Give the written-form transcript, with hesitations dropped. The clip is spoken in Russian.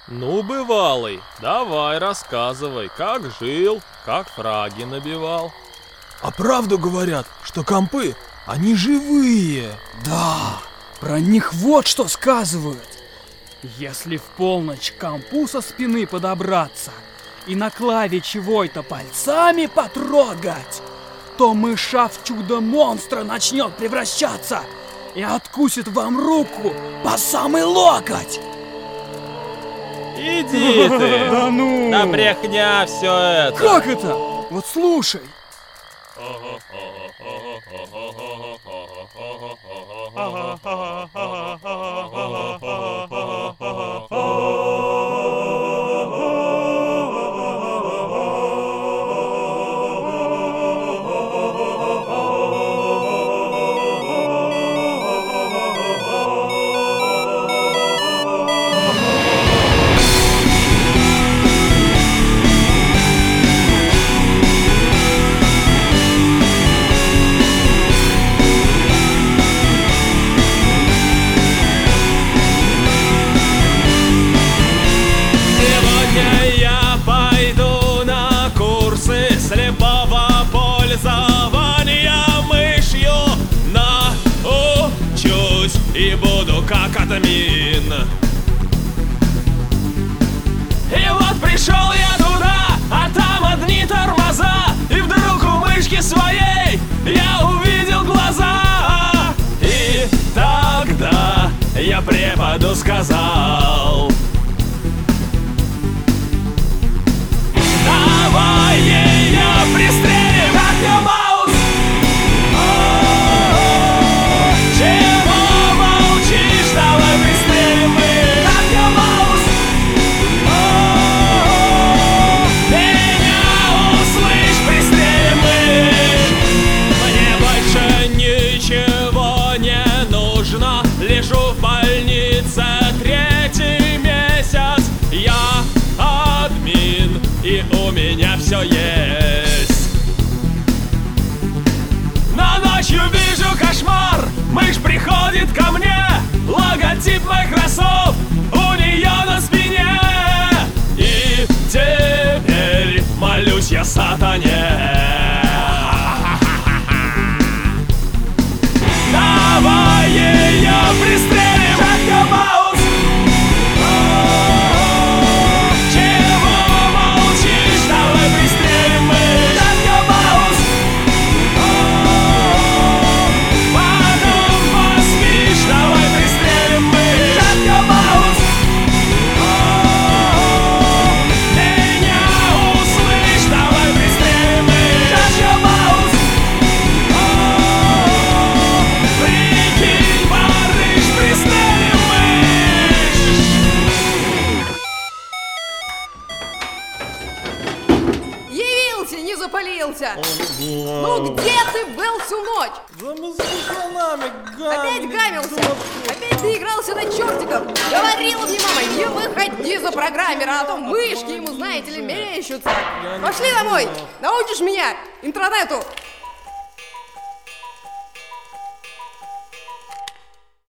Ну, бывалый, давай рассказывай, как жил, как фраги набивал. А правду говорят, что компы, они живые. Да, про них вот что сказывают. Если в полночь к компу со спины подобраться и на клаве чего-то пальцами потрогать, то мыша в чудо-монстра начнет превращаться и откусит вам руку по самый локоть. Иди ты! Да ну! Да брехня все это! Как это? Вот слушай. Слепого пользования мышью научусь и буду как админ. И вот пришел я туда, а там одни тормоза, и вдруг у мышки своей я увидел глаза. И тогда я преподу сказал: давай ее пристрелим, как я маус. Чего молчишь, давай пристрелим их, как я маус. Меня услышь, пристрелим их. Мне больше ничего не нужно, лежу в больнице третий месяц. Я админ, и у меня все есть. Но ночью вижу кошмар, мышь приходит ко мне, логотип Microsoft у нее на спине. И теперь молюсь я сатане: давай ее пристрелим, как я маус. Не запалился! Ну где ты был всю ночь? Да мы с пацанами Опять гамился! Опять ты игрался на чертиков! Говорила мне мама, не выходи за программера, а то мышки ему, знаете ли, мерещутся! Пошли домой! Научишь меня интернету!